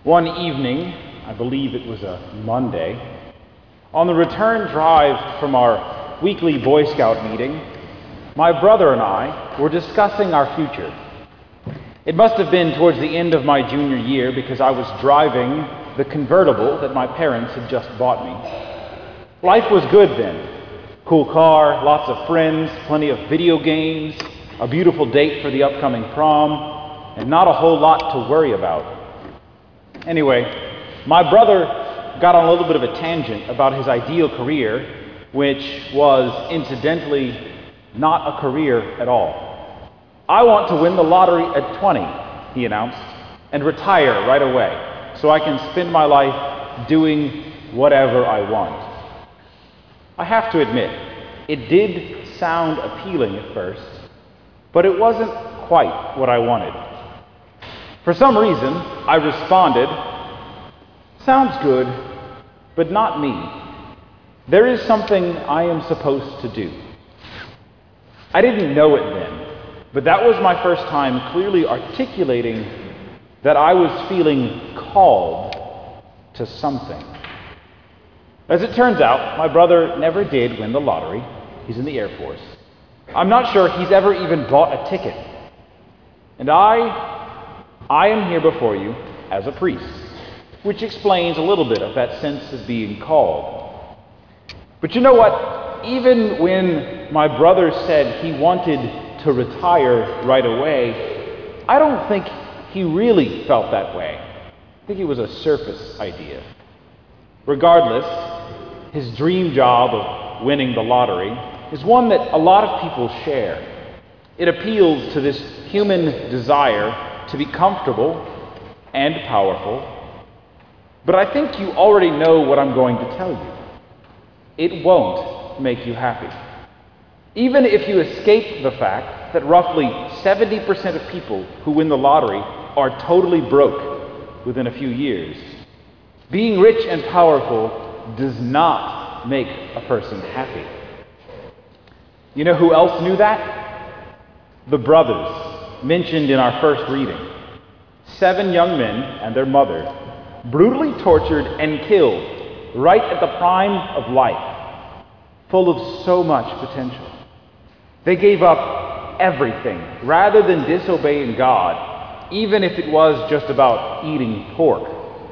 One evening, I believe it was a Monday, on the return drive from our weekly Boy Scout meeting, my brother and I were discussing our future. It must have been towards the end of my junior year because I was driving the convertible that my parents had just bought me. Life was good then. Cool car, lots of friends, plenty of video games, a beautiful date for the upcoming prom, and not a whole lot to worry about. Anyway, my brother got on a little bit of a tangent about his ideal career, which was, incidentally, not a career at all. "I want to win the lottery at 20, he announced, "and retire right away, so I can spend my life doing whatever I want." I have to admit, it did sound appealing at first, but it wasn't quite what I wanted. For some reason, I responded, "Sounds good, but not me. There is something I am supposed to do." I didn't know it then, but that was my first time clearly articulating that I was feeling called to something. As it turns out, my brother never did win the lottery. He's in the Air Force. I'm not sure he's ever even bought a ticket. And I am here before you as a priest, which explains a little bit of that sense of being called. But you know what? Even when my brother said he wanted to retire right away, I don't think he really felt that way. I think it was a surface idea. Regardless, his dream job of winning the lottery is one that a lot of people share. It appeals to this human desire to be comfortable and powerful. But I think you already know what I'm going to tell you. It won't make you happy. Even if you escape the fact that roughly 70% of people who win the lottery are totally broke within a few years, being rich and powerful does not make a person happy. You know who else knew that? The brothers mentioned in our first reading. 7 young men and their mother, brutally tortured and killed right at the prime of life, full of so much potential. They gave up everything rather than disobeying God, even if it was just about eating pork.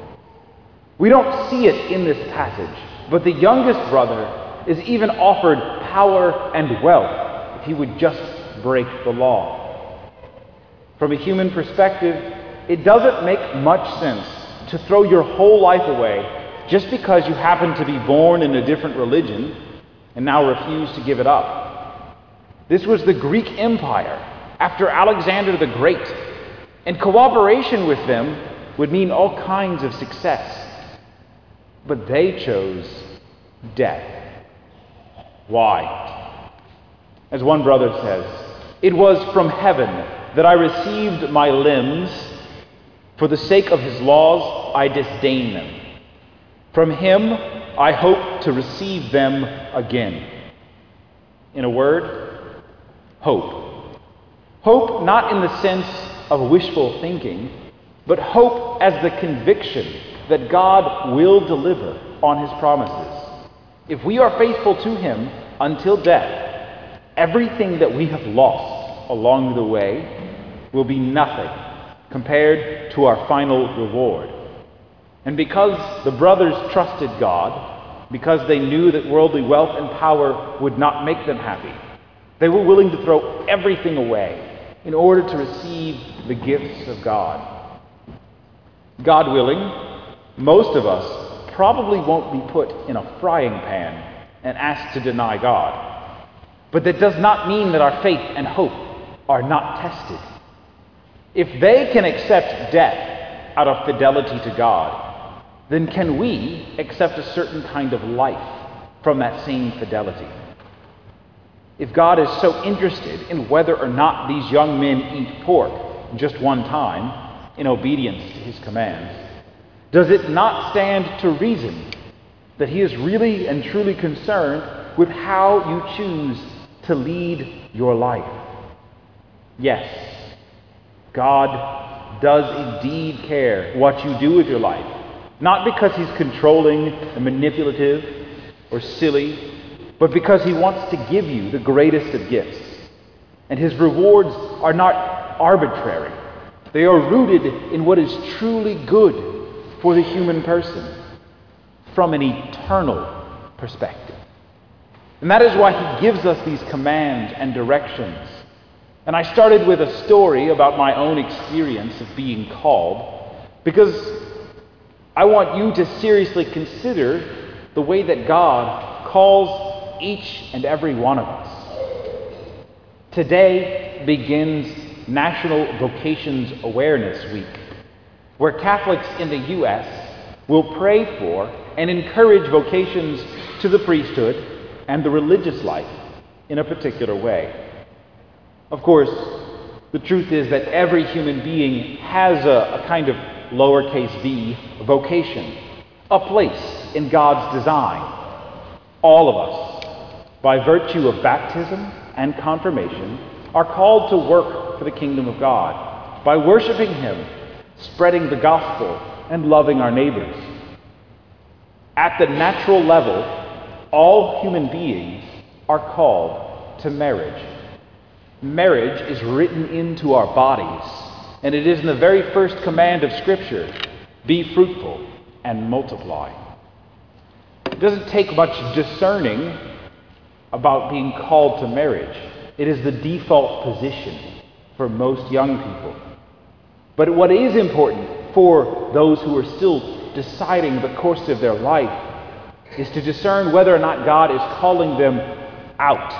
We don't see it in this passage, but the youngest brother is even offered power and wealth if he would just break the law. From a human perspective, it doesn't make much sense to throw your whole life away just because you happen to be born in a different religion and now refuse to give it up. This was the Greek Empire after Alexander the Great, and cooperation with them would mean all kinds of success. But they chose death. Why? As one brother says, "It was from heaven that I received my limbs. For the sake of his laws, I disdain them. From him, I hope to receive them again." In a word, hope. Hope not in the sense of wishful thinking, but hope as the conviction that God will deliver on his promises. If we are faithful to him until death, everything that we have lost along the way will be nothing compared to our final reward. And because the brothers trusted God, because they knew that worldly wealth and power would not make them happy, they were willing to throw everything away in order to receive the gifts of God. God willing, most of us probably won't be put in a frying pan and asked to deny God. But that does not mean that our faith and hope are not tested. If they can accept death out of fidelity to God, then can we accept a certain kind of life from that same fidelity? If God is so interested in whether or not these young men eat pork just one time in obedience to his commands, does it not stand to reason that he is really and truly concerned with how you choose to lead your life? Yes, God does indeed care what you do with your life, not because he's controlling and manipulative or silly, but because he wants to give you the greatest of gifts. And his rewards are not arbitrary. They are rooted in what is truly good for the human person from an eternal perspective. And that is why he gives us these commands and directions. And I started with a story about my own experience of being called, because I want you to seriously consider the way that God calls each and every one of us. Today begins National Vocations Awareness Week, where Catholics in the U.S. will pray for and encourage vocations to the priesthood and the religious life in a particular way. Of course, the truth is that every human being has a kind of lowercase v vocation, a place in God's design. All of us, by virtue of baptism and confirmation, are called to work for the kingdom of God by worshiping him, spreading the gospel, and loving our neighbors. At the natural level, all human beings are called to marriage. Marriage is written into our bodies, and it is in the very first command of Scripture: be fruitful and multiply. It doesn't take much discerning about being called to marriage. It is the default position for most young people. But what is important for those who are still deciding the course of their life is to discern whether or not God is calling them out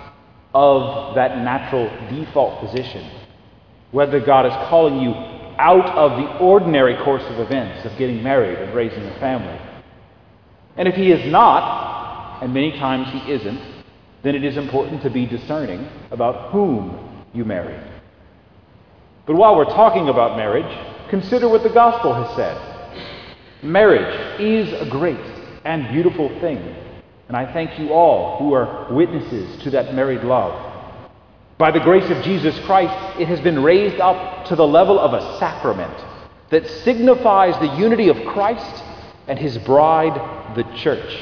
of that natural default position, whether God is calling you out of the ordinary course of events of getting married and raising a family. And if he is not, and many times he isn't, then it is important to be discerning about whom you marry. But while we're talking about marriage, consider what the gospel has said. Marriage is a great and beautiful thing, and I thank you all who are witnesses to that married love. By the grace of Jesus Christ, it has been raised up to the level of a sacrament that signifies the unity of Christ and his bride, the church.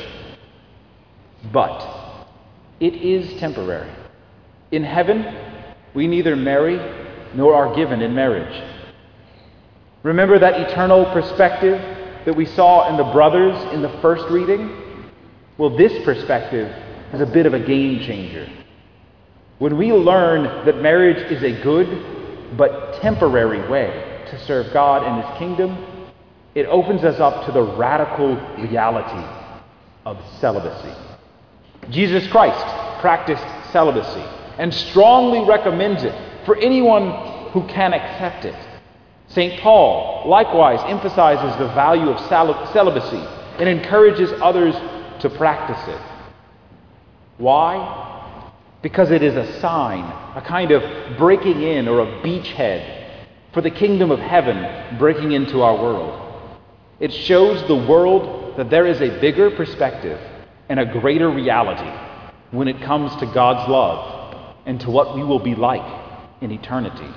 But it is temporary. In heaven, we neither marry nor are given in marriage. Remember that eternal perspective that we saw in the brothers in the first reading? Well, this perspective is a bit of a game changer. When we learn that marriage is a good but temporary way to serve God and his kingdom, it opens us up to the radical reality of celibacy. Jesus Christ practiced celibacy and strongly recommends it for anyone who can accept it. St. Paul likewise emphasizes the value of celibacy and encourages others to practice it. Why? Because it is a sign, a kind of breaking in or a beachhead for the kingdom of heaven breaking into our world. It shows the world that there is a bigger perspective and a greater reality when it comes to God's love and to what we will be like in eternity.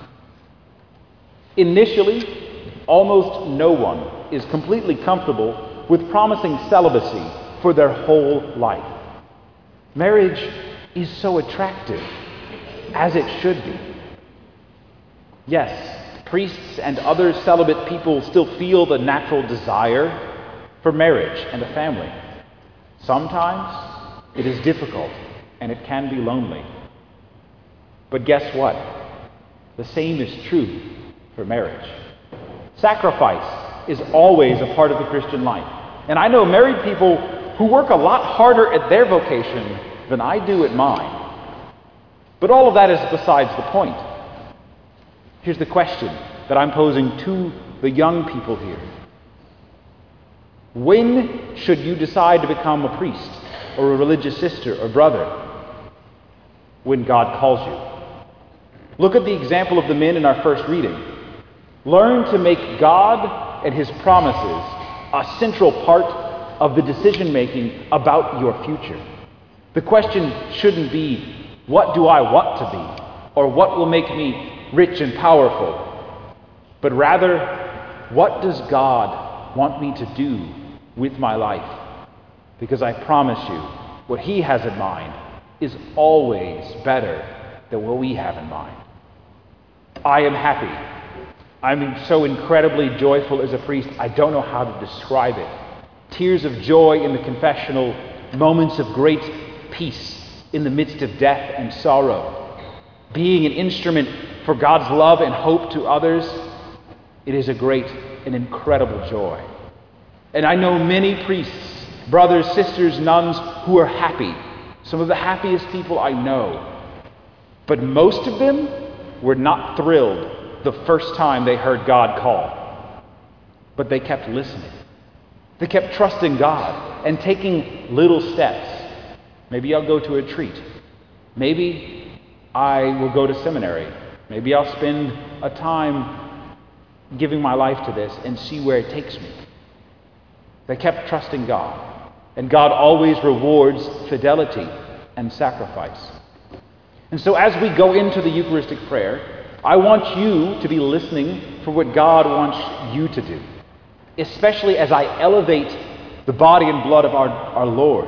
Initially, almost no one is completely comfortable with promising celibacy for their whole life. Marriage is so attractive, as it should be. Yes, priests and other celibate people still feel the natural desire for marriage and a family. Sometimes it is difficult and it can be lonely. But guess what? The same is true for marriage. Sacrifice is always a part of the Christian life. And I know married people who work a lot harder at their vocation than I do at mine. But all of that is besides the point. Here's the question that I'm posing to the young people here. When should you decide to become a priest or a religious sister or brother? When God calls you. Look at the example of the men in our first reading. Learn to make God and his promises a central part of the decision-making about your future. The question shouldn't be, what do I want to be? Or what will make me rich and powerful? but rather, what does God want me to do with my life? Because I promise you, what He has in mind is always better than what we have in mind. I am happy. I'm so incredibly joyful as a priest, I don't know how to describe it. Tears of joy in the confessional, moments of great peace in the midst of death and sorrow. Being an instrument for God's love and hope to others, it is a great and incredible joy. And I know many priests, brothers, sisters, nuns who are happy, some of the happiest people I know. But most of them were not thrilled the first time they heard God call. But they kept listening. They kept trusting God and taking little steps. Maybe I'll go to a retreat. Maybe I will go to seminary. Maybe I'll spend a time giving my life to this and see where it takes me. They kept trusting God. And God always rewards fidelity and sacrifice. And so as we go into the Eucharistic prayer, I want you to be listening for what God wants you to do, especially as I elevate the body and blood of our Lord.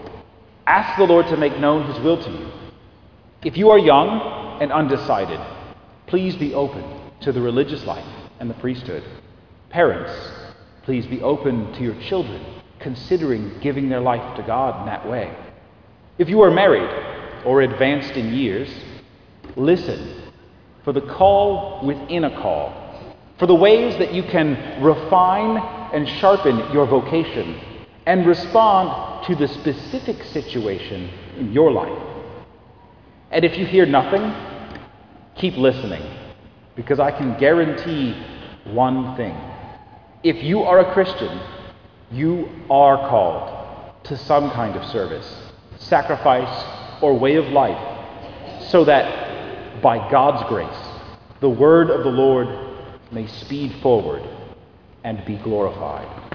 Ask the Lord to make known His will to you. If you are young and undecided, please be open to the religious life and the priesthood. Parents, please be open to your children, considering giving their life to God in that way. If you are married or advanced in years, listen for the call within a call, for the ways that you can refine and sharpen your vocation and respond to the specific situation in your life. And if you hear nothing, keep listening, because I can guarantee one thing. If you are a Christian, you are called to some kind of service, sacrifice, or way of life, so that by God's grace, the word of the Lord may speed forward and be glorified.